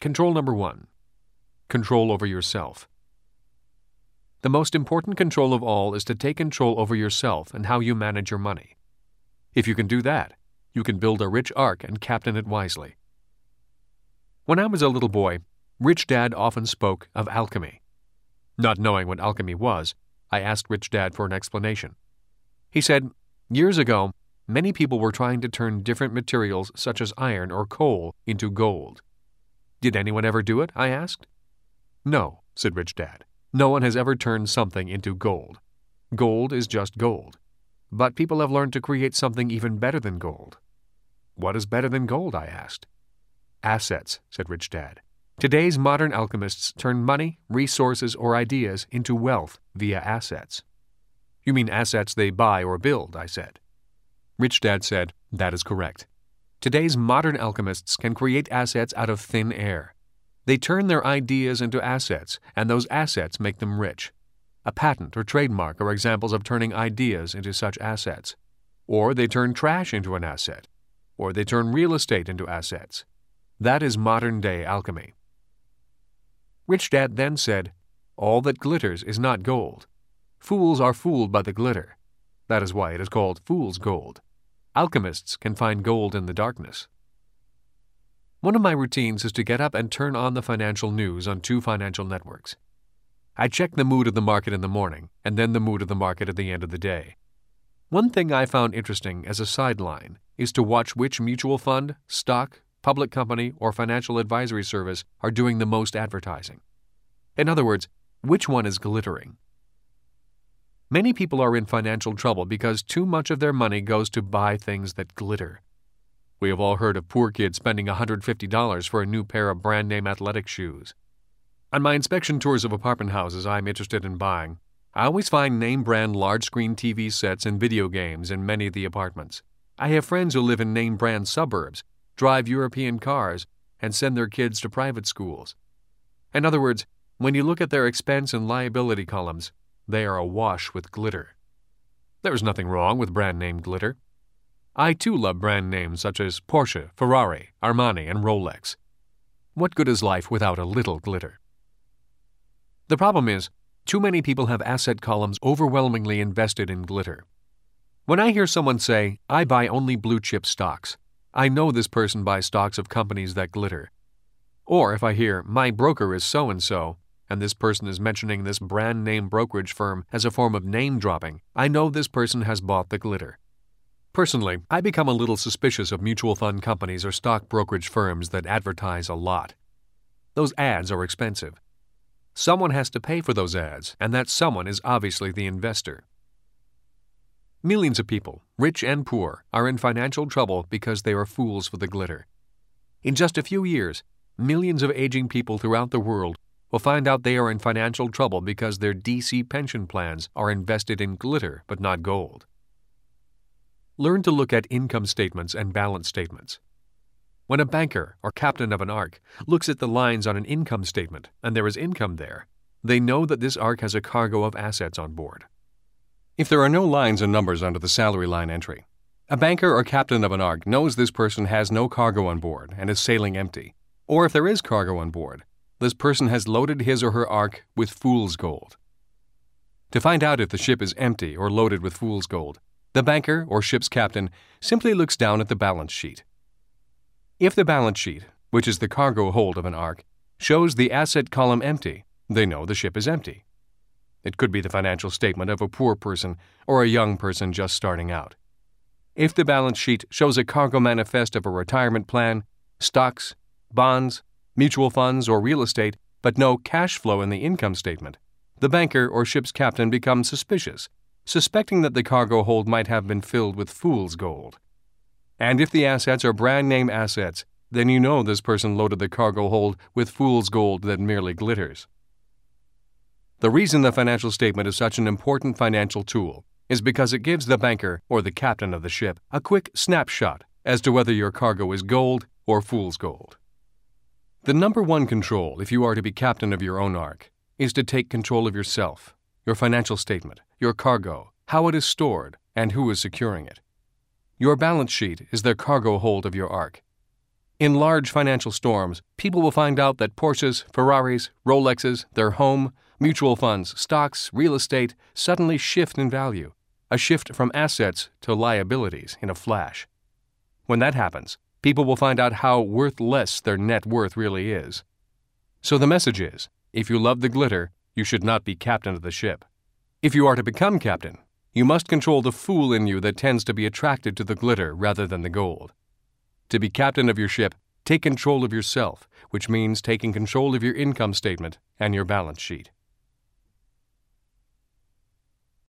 Control number 1. Control over yourself. The most important control of all is to take control over yourself and how you manage your money. If you can do that, you can build a rich ark and captain it wisely. When I was a little boy, Rich Dad often spoke of alchemy. Not knowing what alchemy was, I asked Rich Dad for an explanation. He said, years ago, many people were trying to turn different materials such as iron or coal into gold. Did anyone ever do it? I asked. No, said Rich Dad. No one has ever turned something into gold. Gold is just gold. But people have learned to create something even better than gold. What is better than gold? I asked. Assets, said Rich Dad. Today's modern alchemists turn money, resources, or ideas into wealth via assets. You mean assets they buy or build, I said. Rich Dad said, that is correct. Today's modern alchemists can create assets out of thin air. They turn their ideas into assets, and those assets make them rich. A patent or trademark are examples of turning ideas into such assets. Or they turn trash into an asset. Or they turn real estate into assets. That is modern-day alchemy. Rich Dad then said, all that glitters is not gold. Fools are fooled by the glitter. That is why it is called fool's gold. Alchemists can find gold in the darkness. One of my routines is to get up and turn on the financial news on 2 financial networks. I check the mood of the market in the morning and then the mood of the market at the end of the day. One thing I found interesting as a sideline is to watch which mutual fund, stock, public company, or financial advisory service are doing the most advertising. In other words, which one is glittering? Many people are in financial trouble because too much of their money goes to buy things that glitter. We have all heard of poor kids spending $150 for a new pair of brand-name athletic shoes. On my inspection tours of apartment houses I'm interested in buying, I always find name-brand large-screen TV sets and video games in many of the apartments. I have friends who live in name-brand suburbs, drive European cars, and send their kids to private schools. In other words, when you look at their expense and liability columns, they are awash with glitter. There is nothing wrong with brand-name glitter. I too love brand names such as Porsche, Ferrari, Armani, and Rolex. What good is life without a little glitter? The problem is, too many people have asset columns overwhelmingly invested in glitter. When I hear someone say, I buy only blue-chip stocks, I know this person buys stocks of companies that glitter. Or if I hear, my broker is so-and-so, and this person is mentioning this brand-name brokerage firm as a form of name-dropping, I know this person has bought the glitter. Personally, I become a little suspicious of mutual fund companies or stock brokerage firms that advertise a lot. Those ads are expensive. Someone has to pay for those ads, and that someone is obviously the investor. Millions of people, rich and poor, are in financial trouble because they are fools for the glitter. In just a few years, millions of aging people throughout the world will find out they are in financial trouble because their DC pension plans are invested in glitter but not gold. Learn to look at income statements and balance statements. When a banker or captain of an ark looks at the lines on an income statement and there is income there, they know that this ark has a cargo of assets on board. If there are no lines and numbers under the salary line entry, a banker or captain of an ark knows this person has no cargo on board and is sailing empty. Or if there is cargo on board, this person has loaded his or her ark with fool's gold. To find out if the ship is empty or loaded with fool's gold, the banker or ship's captain simply looks down at the balance sheet. If the balance sheet, which is the cargo hold of an ark, shows the asset column empty, they know the ship is empty. It could be the financial statement of a poor person or a young person just starting out. If the balance sheet shows a cargo manifest of a retirement plan, stocks, bonds, mutual funds, or real estate, but no cash flow in the income statement, the banker or ship's captain becomes suspicious, suspecting that the cargo hold might have been filled with fool's gold. And if the assets are brand-name assets, then you know this person loaded the cargo hold with fool's gold that merely glitters. The reason the financial statement is such an important financial tool is because it gives the banker or the captain of the ship a quick snapshot as to whether your cargo is gold or fool's gold. The number one control, if you are to be captain of your own ark, is to take control of yourself, your financial statement, your cargo, how it is stored, and who is securing it. Your balance sheet is the cargo hold of your ark. In large financial storms, people will find out that Porsches, Ferraris, Rolexes, their home, mutual funds, stocks, real estate suddenly shift in value, a shift from assets to liabilities in a flash. When that happens, people will find out how worth less their net worth really is. So the message is, if you love the glitter, you should not be captain of the ship. If you are to become captain, you must control the fool in you that tends to be attracted to the glitter rather than the gold. To be captain of your ship, take control of yourself, which means taking control of your income statement and your balance sheet.